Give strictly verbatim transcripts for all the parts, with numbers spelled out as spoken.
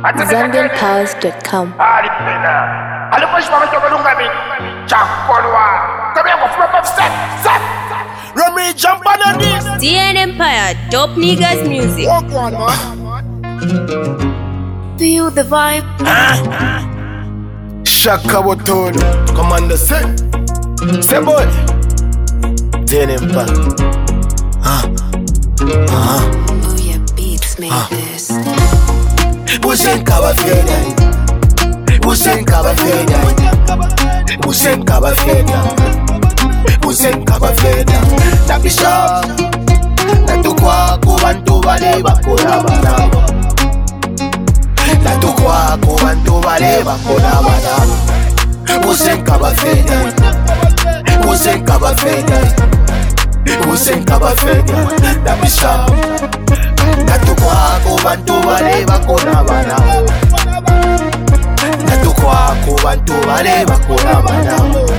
Zambian Powers dot com. Remy, jump on this. D N Empire, dope niggas music. Walk one, man. Feel the vibe. Shaka Wotolo, Commander say, say boy, D N Empire. Ah, ah. Oh yeah, beats made this. Busen kaba feda, Busen kaba feda, Busen kaba feda, Busen kaba feda. Napisha, natukwa kubantu bale bakora banabo. Natukwa kubantu bale bakora banabo. Busen kaba feda, Busen kaba feda, Busen kaba feda. Napisha. Natukwa kubantu bale bakora banabo. Natukwa kubantu bale bakora banabo.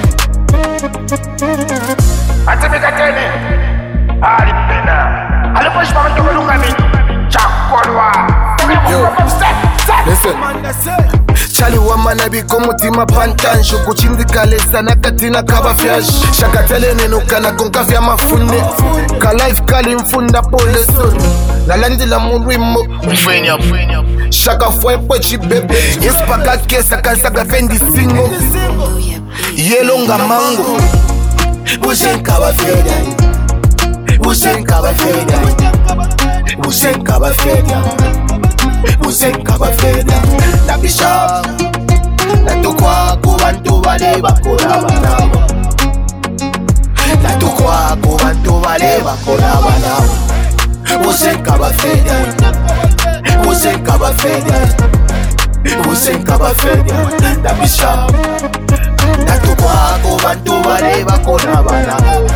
Atemekatene alipena aliposhi mama tokolunga mimi chakolwa. Yo, listen. Chali wamana biko mutima pantanjo kuchindikale na katina kaba fyash shakatele nenuka na konka vya mafune ka life kali mfunda pole son nalandi la murimo mfenya shaka fwe pochi bebe yes paka kesa kansaga fendi singo yelo nga mango Busen kaba feda Busen kaba feda Busen kaba feda Busen kaba feda Napisha Natukwa kubantu bale bakora banabo. Natukwa kubantu bale bakora banabo. Busen kaba feda Busen kaba feda Busen kaba feda Napisha Natukwa kubantu bale bakora banabo.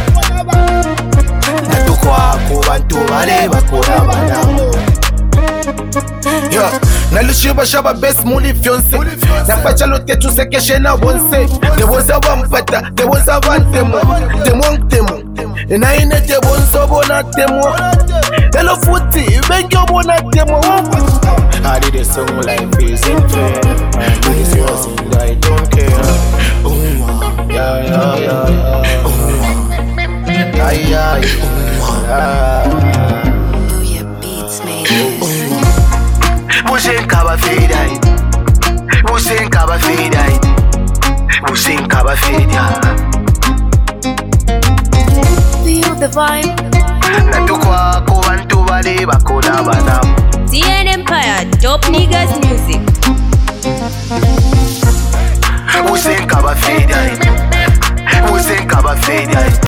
Natukwa kubantu bale bakora banabo. Yo, nalushiba shaba best muli fiance. Napacha lote tu sekeshe na bonse. Te bonsa wampata, te bonsa wantemo. Temo temo. Na ine te bonso bona temo. Hello footy, make your bona temo. I did a song like this in fair. And this yours and I don't care. Oh, yeah, yeah, yeah, yeah. Oh, yeah, yeah, yeah. Oh yeah, beats made this. Busen kaba feda, Busen kaba feda, Busen kaba feda. Feel the vibe. Natukwa kubantu bale bakora banabo. D N Empire, dope niggas music. Busen kaba feda, Busen kaba feda.